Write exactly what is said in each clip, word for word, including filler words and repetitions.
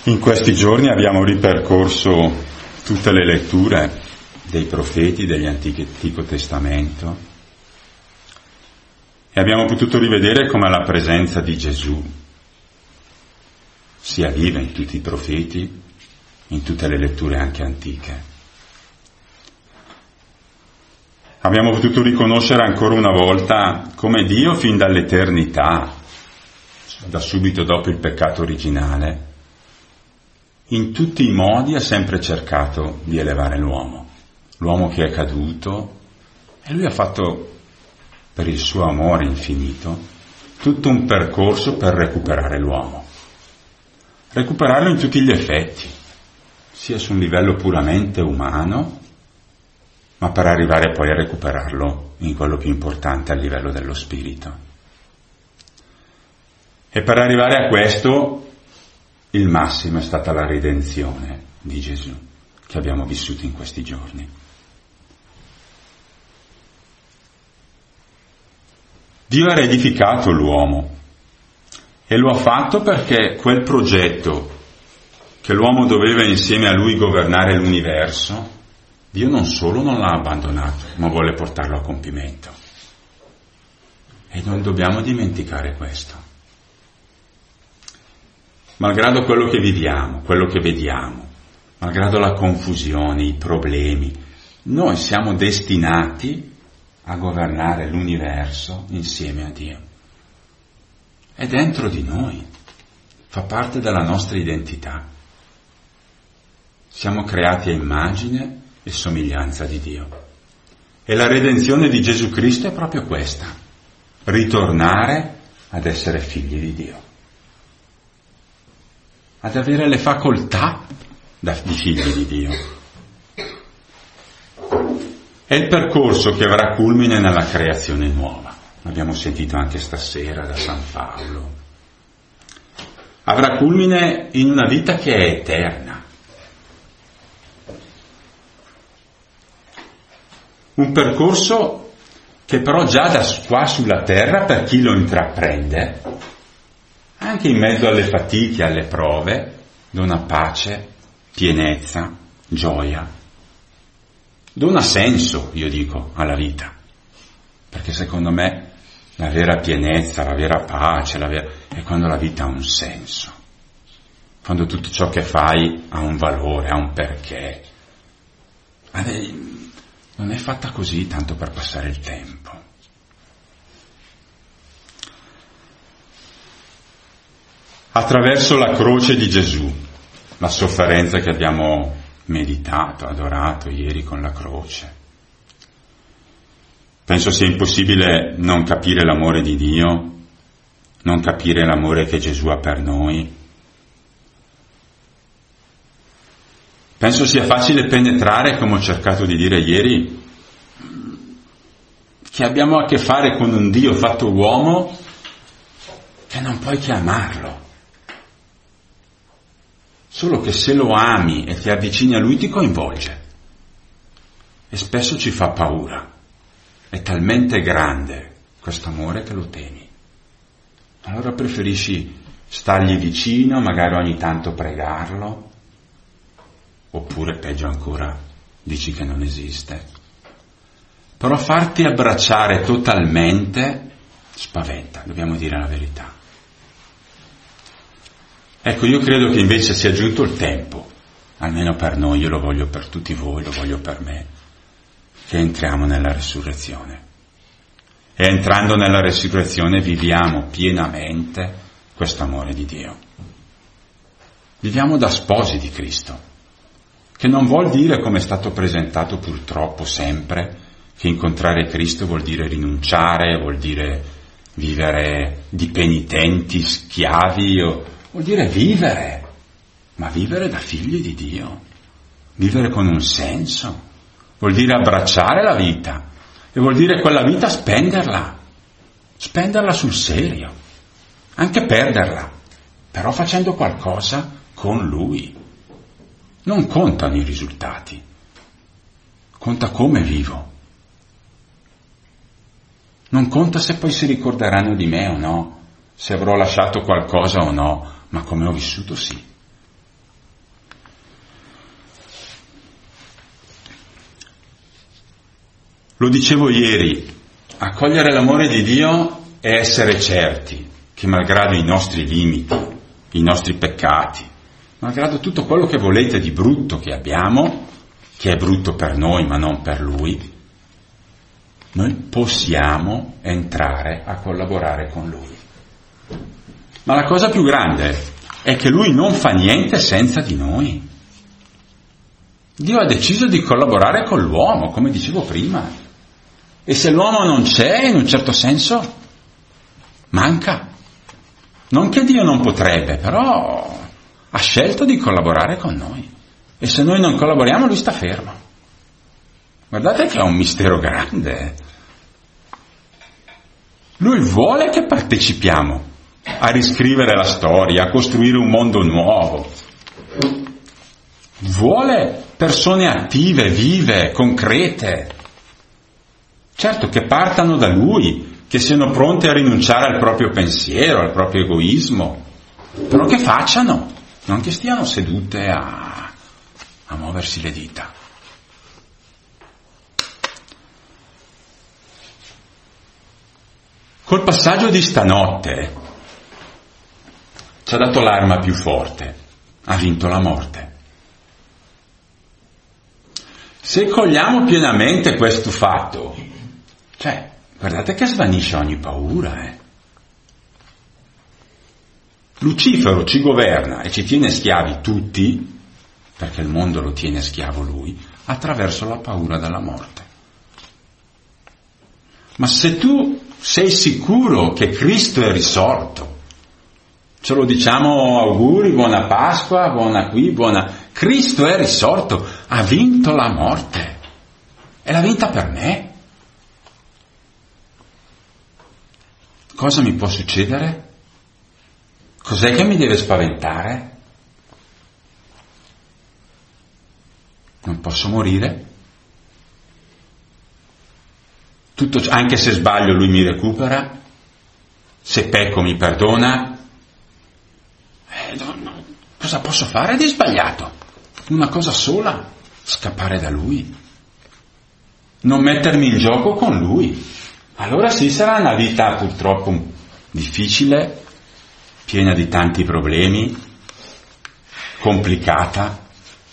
In questi giorni abbiamo ripercorso tutte le letture dei profeti dell'Antico Testamento e abbiamo potuto rivedere come la presenza di Gesù sia viva in tutti i profeti, in tutte le letture anche antiche. Abbiamo potuto riconoscere ancora una volta come Dio fin dall'eternità, da subito dopo il peccato originale, in tutti i modi ha sempre cercato di elevare l'uomo, l'uomo che è caduto, e lui ha fatto, per il suo amore infinito, tutto un percorso per recuperare l'uomo. Recuperarlo in tutti gli effetti, sia su un livello puramente umano, ma per arrivare poi a recuperarlo in quello più importante, a livello dello spirito. E per arrivare a questo, il massimo è stata la redenzione di Gesù, che abbiamo vissuto in questi giorni. Dio ha reedificato l'uomo e lo ha fatto perché quel progetto che l'uomo doveva insieme a lui governare l'universo, Dio non solo non l'ha abbandonato, ma vuole portarlo a compimento. E non dobbiamo dimenticare questo. Malgrado quello che viviamo, quello che vediamo, malgrado la confusione, i problemi, noi siamo destinati a governare l'universo insieme a Dio. È dentro di noi, fa parte della nostra identità. Siamo creati a immagine e somiglianza di Dio. E la redenzione di Gesù Cristo è proprio questa, ritornare ad essere figli di Dio, ad avere le facoltà da, di figli di Dio. È il percorso che avrà culmine nella creazione nuova. L'abbiamo sentito anche stasera da San Paolo. Avrà culmine in una vita che è eterna. Un percorso che però già da qua sulla terra, per chi lo intraprende, anche in mezzo alle fatiche, alle prove, dona pace, pienezza, gioia. Dona senso, io dico, alla vita. Perché secondo me la vera pienezza, la vera pace, la vera... è quando la vita ha un senso. Quando tutto ciò che fai ha un valore, ha un perché. Non è fatta così tanto per passare il tempo. Attraverso la croce di Gesù, la sofferenza che abbiamo meditato, adorato ieri con la croce. Penso sia impossibile non capire l'amore di Dio, non capire l'amore che Gesù ha per noi. Penso sia facile penetrare, come ho cercato di dire ieri, che abbiamo a che fare con un Dio fatto uomo che non puoi che amarlo. Solo che se lo ami e ti avvicini a Lui ti coinvolge. E spesso ci fa paura. È talmente grande questo amore che lo temi. Allora preferisci stargli vicino, magari ogni tanto pregarlo, oppure peggio ancora, dici che non esiste. Però farti abbracciare totalmente spaventa, dobbiamo dire la verità. Ecco, io credo che invece sia giunto il tempo, almeno per noi, io lo voglio per tutti voi, lo voglio per me, che entriamo nella resurrezione. E entrando nella resurrezione viviamo pienamente questo amore di Dio. Viviamo da sposi di Cristo, che non vuol dire, come è stato presentato purtroppo sempre, che incontrare Cristo vuol dire rinunciare, vuol dire vivere di penitenti, schiavi, o vuol dire vivere, ma vivere da figli di Dio, vivere con un senso, vuol dire abbracciare la vita e vuol dire quella vita spenderla, spenderla sul serio, anche perderla, però facendo qualcosa con Lui. Non contano i risultati, conta come vivo. Non conta se poi si ricorderanno di me o no, se avrò lasciato qualcosa o no, ma come ho vissuto sì. Lo dicevo ieri, accogliere l'amore di Dio è essere certi che malgrado i nostri limiti, i nostri peccati, malgrado tutto quello che volete di brutto che abbiamo, che è brutto per noi ma non per Lui, noi possiamo entrare a collaborare con Lui. Ma la cosa più grande è che Lui non fa niente senza di noi. Dio ha deciso di collaborare con l'uomo, come dicevo prima. E se l'uomo non c'è, in un certo senso, manca. Non che Dio non potrebbe, però ha scelto di collaborare con noi. E se noi non collaboriamo, Lui sta fermo. Guardate che è un mistero grande. Lui vuole che partecipiamo a riscrivere la storia, a costruire un mondo nuovo. Vuole persone attive, vive, concrete. Certo, che partano da Lui, che siano pronte a rinunciare al proprio pensiero, al proprio egoismo, però che facciano, non che stiano sedute a, a muoversi le dita. Col passaggio di stanotte ci ha dato l'arma più forte, ha vinto la morte. Se cogliamo pienamente questo fatto, cioè, guardate che svanisce ogni paura, eh. Lucifero ci governa e ci tiene schiavi tutti, perché il mondo lo tiene schiavo lui, attraverso la paura della morte. Ma se tu sei sicuro che Cristo è risorto, ce lo diciamo auguri, buona Pasqua, buona qui, buona... Cristo è risorto, ha vinto la morte e l'ha vinta per me. Cosa mi può succedere? Cos'è che mi deve spaventare? Non posso morire? Tutto, anche se sbaglio Lui mi recupera? Se pecco mi perdona? Eh, no, no. Cosa posso fare di sbagliato? Una cosa sola, scappare da Lui. Non mettermi in gioco con Lui. Allora sì, sarà una vita purtroppo difficile, piena di tanti problemi, complicata.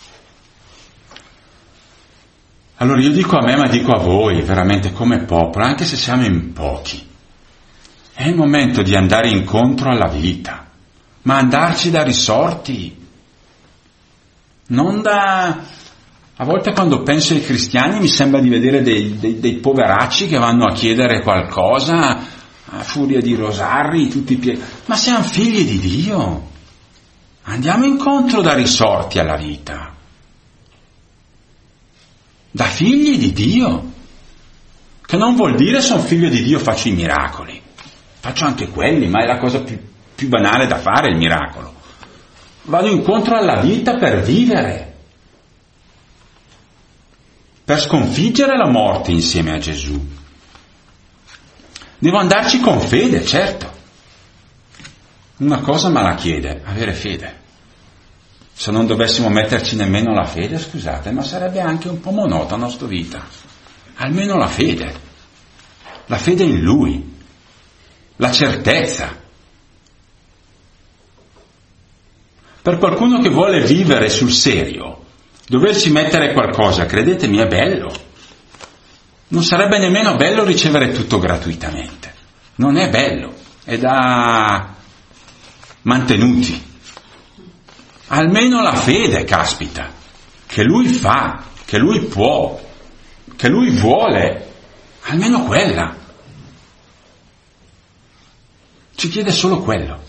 Allora io dico a me, ma dico a voi, veramente come popolo, anche se siamo in pochi, è il momento di andare incontro alla vita, ma andarci da risorti, non da... A volte quando penso ai cristiani mi sembra di vedere dei, dei, dei poveracci che vanno a chiedere qualcosa a furia di rosari, tutti i piedi. Ma siamo figli di Dio, andiamo incontro da risorti alla vita, da figli di Dio, che non vuol dire sono figlio di Dio faccio i miracoli, faccio anche quelli, ma è la cosa più, più banale da fare il miracolo. Vado incontro alla vita per vivere, per sconfiggere la morte insieme a Gesù. Devo andarci con fede, certo. Una cosa me la chiede, avere fede. Se non dovessimo metterci nemmeno la fede, scusate, ma sarebbe anche un po' monotona la nostra vita. Almeno la fede. La fede in Lui. La certezza. Per qualcuno che vuole vivere sul serio, doversi mettere qualcosa, credetemi, è bello. Non sarebbe nemmeno bello ricevere tutto gratuitamente. Non è bello, è da mantenuti. Almeno la fede, caspita, che Lui fa, che Lui può, che Lui vuole, almeno quella. Ci chiede solo quello.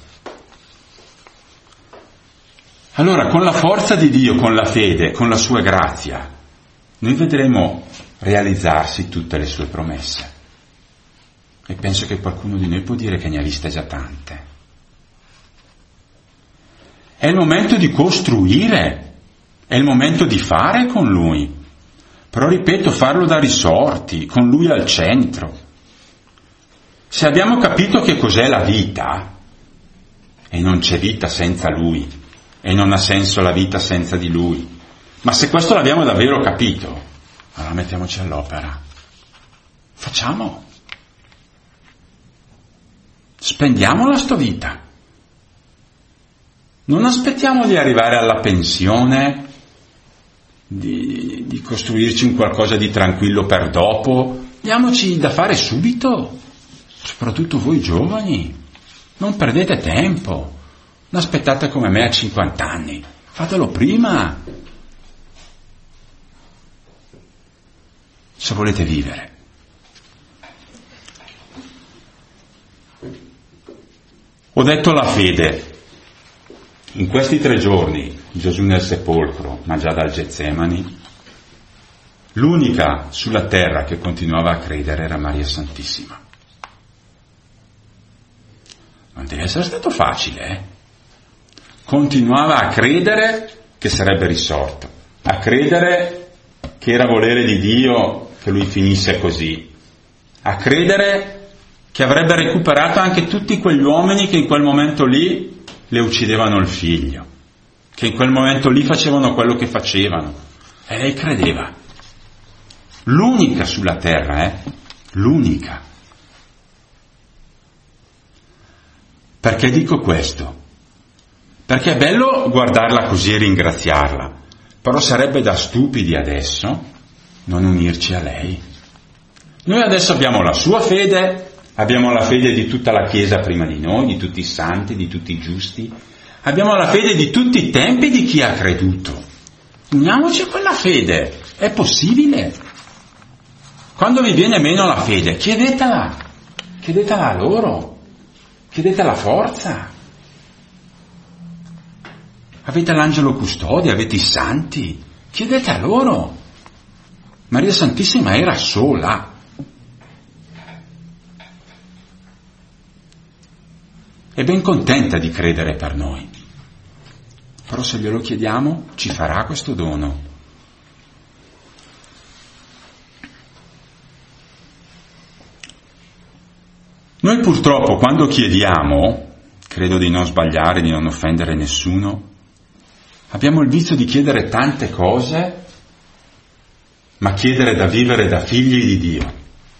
Allora, con la forza di Dio, con la fede, con la sua grazia, noi vedremo realizzarsi tutte le sue promesse. E penso che qualcuno di noi può dire che ne ha viste già tante. È il momento di costruire, è il momento di fare con Lui. Però, ripeto, farlo da risorti, con Lui al centro. Se abbiamo capito che cos'è la vita, e non c'è vita senza Lui, e non ha senso la vita senza di Lui, ma se questo l'abbiamo davvero capito, allora mettiamoci all'opera. Facciamo. Spendiamola sto vita. Non aspettiamo di arrivare alla pensione, di, di costruirci un qualcosa di tranquillo per dopo. Diamoci da fare subito, soprattutto voi giovani. Non perdete tempo. Non aspettate come me a cinquanta anni. Fatelo prima. Se volete vivere. Ho detto la fede. In questi tre giorni, Gesù nel sepolcro, ma già dal Getsemani, l'unica sulla terra che continuava a credere era Maria Santissima. Non deve essere stato facile, eh? Continuava a credere che sarebbe risorto, a credere che era volere di Dio che lui finisse così, a credere che avrebbe recuperato anche tutti quegli uomini che in quel momento lì le uccidevano il figlio, che in quel momento lì facevano quello che facevano. E lei credeva. L'unica sulla terra, eh? L'unica. Perché dico questo? Perché è bello guardarla così e ringraziarla, però sarebbe da stupidi adesso non unirci a lei. Noi adesso abbiamo la sua fede, abbiamo la fede di tutta la Chiesa prima di noi, di tutti i santi, di tutti i giusti, abbiamo la fede di tutti i tempi di chi ha creduto. Uniamoci a quella fede, è possibile. Quando vi viene meno la fede, chiedetela, chiedetela a loro, chiedete la forza. Avete l'angelo custode, avete i santi, chiedete a loro. Maria Santissima era sola. È ben contenta di credere per noi. Però se glielo chiediamo, ci farà questo dono. Noi purtroppo quando chiediamo, credo di non sbagliare, di non offendere nessuno, abbiamo il vizio di chiedere tante cose, ma chiedere da vivere da figli di Dio.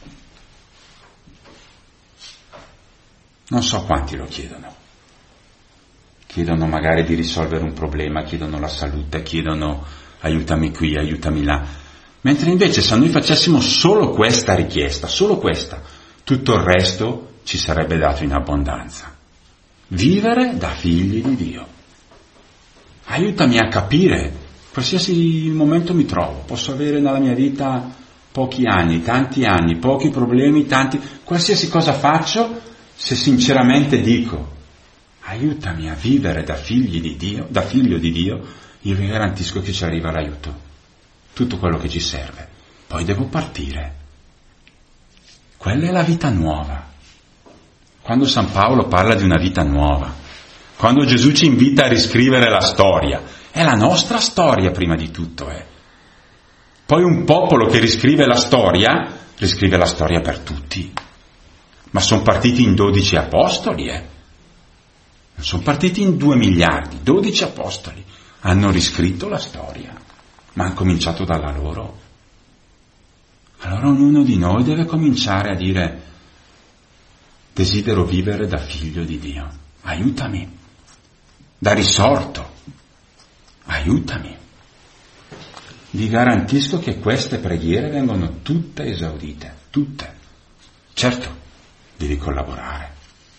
Non so quanti lo chiedono. Chiedono magari di risolvere un problema, chiedono la salute, chiedono aiutami qui, aiutami là. Mentre invece se noi facessimo solo questa richiesta, solo questa, tutto il resto ci sarebbe dato in abbondanza. Vivere da figli di Dio. Aiutami a capire, qualsiasi momento mi trovo, posso avere nella mia vita pochi anni, tanti anni, pochi problemi, tanti, qualsiasi cosa faccio, se sinceramente dico, aiutami a vivere da figli di Dio, da figlio di Dio, io vi garantisco che ci arriva l'aiuto, tutto quello che ci serve. Poi devo partire. Quella è la vita nuova. Quando San Paolo parla di una vita nuova, quando Gesù ci invita a riscrivere la storia, è la nostra storia prima di tutto. Eh. Poi un popolo che riscrive la storia, riscrive la storia per tutti. Ma sono partiti in dodici apostoli, eh? Non sono partiti in due miliardi, dodici apostoli hanno riscritto la storia, ma hanno cominciato dalla loro. Allora ognuno di noi deve cominciare a dire: desidero vivere da figlio di Dio, aiutami, da risorto, aiutami. Vi garantisco che queste preghiere vengono tutte esaudite, tutte. Certo, devi collaborare.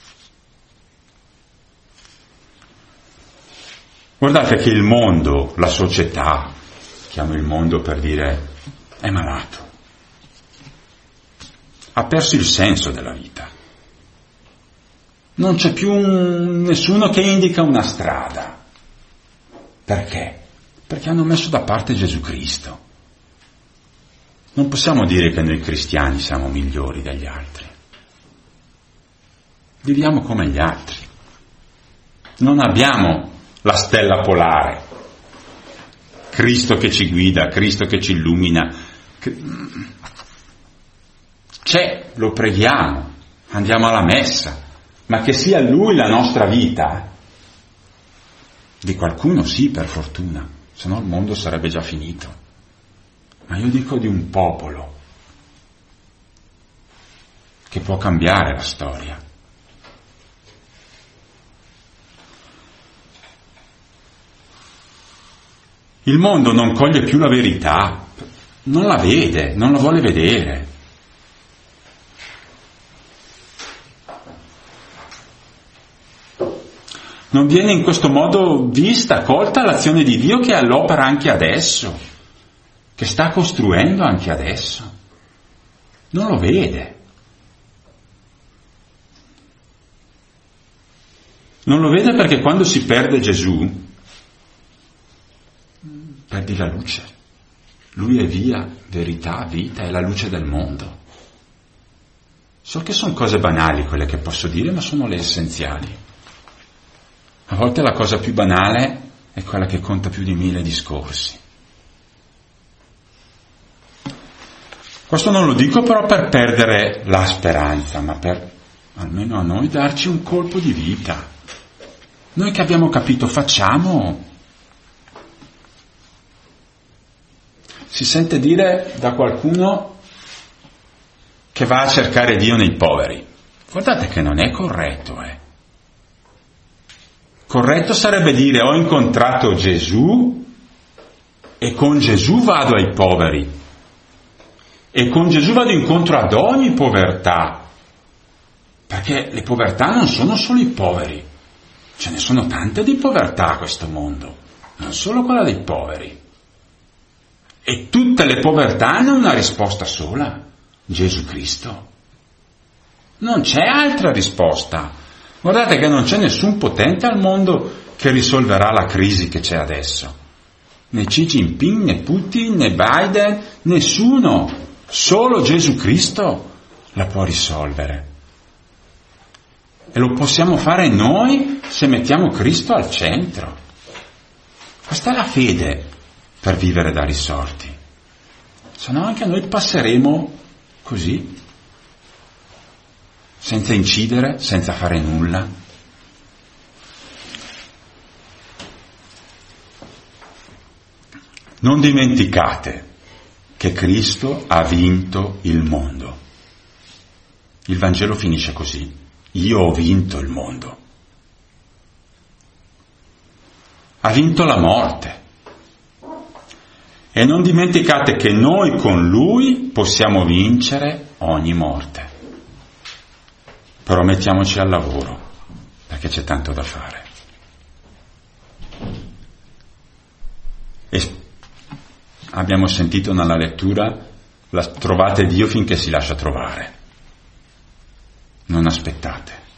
Guardate che il mondo, la società, chiamo il mondo per dire, è malato. Ha perso il senso della vita. Non c'è più un, nessuno che indica una strada. Perché? Perché hanno messo da parte Gesù Cristo. Non possiamo dire che noi cristiani siamo migliori degli altri. Viviamo come gli altri. Non abbiamo la stella polare. Cristo che ci guida, Cristo che ci illumina. C'è, lo preghiamo, andiamo alla messa, ma che sia Lui la nostra vita, di qualcuno sì, per fortuna, se no il mondo sarebbe già finito. Ma io dico di un popolo che può cambiare la storia. Il mondo non coglie più la verità, non la vede, non la vuole vedere. Non viene in questo modo vista, colta l'azione di Dio che è all'opera anche adesso, che sta costruendo anche adesso. Non lo vede. Non lo vede perché quando si perde Gesù, perdi la luce. Lui è via, verità, vita, è la luce del mondo. So che sono cose banali quelle che posso dire, ma sono le essenziali. A volte la cosa più banale è quella che conta più di mille discorsi. Questo non lo dico però per perdere la speranza, ma per almeno a noi darci un colpo di vita. Noi che abbiamo capito, facciamo. Si sente dire da qualcuno che va a cercare Dio nei poveri. Guardate che non è corretto, eh. Corretto sarebbe dire ho incontrato Gesù e con Gesù vado ai poveri e con Gesù vado incontro ad ogni povertà, perché le povertà non sono solo i poveri, ce ne sono tante di povertà a questo mondo, non solo quella dei poveri. E tutte le povertà hanno una risposta sola, Gesù Cristo. Non c'è altra risposta. Guardate che non c'è nessun potente al mondo che risolverà la crisi che c'è adesso. Né Xi Jinping, né Putin, né Biden, nessuno. Solo Gesù Cristo la può risolvere. E lo possiamo fare noi se mettiamo Cristo al centro. Questa è la fede per vivere da risorti. Se no anche noi passeremo così, senza incidere, senza fare nulla. Non dimenticate che Cristo ha vinto il mondo. Il Vangelo finisce così: io ho vinto il mondo. Ha vinto la morte. E non dimenticate che noi con Lui possiamo vincere ogni morte. Però mettiamoci al lavoro, perché c'è tanto da fare. E abbiamo sentito nella lettura, la, trovate Dio finché si lascia trovare. Non aspettate.